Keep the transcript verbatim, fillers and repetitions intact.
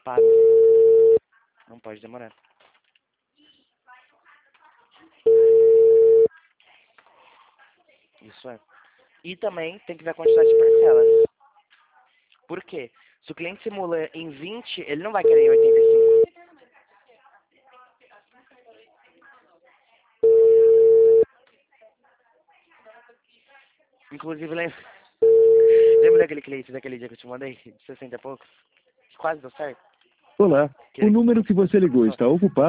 ocupado. Não pode demorar. Isso é. E também tem que ver a quantidade de parcelas. Por quê? Se o cliente simula em vinte, ele não vai querer em oitenta e cinco. Inclusive, lembra, lembra daquele cliente daquele dia que eu te mandei? De sessenta e poucos? Que quase deu certo? Olá, Que o número que você ligou está ocupado.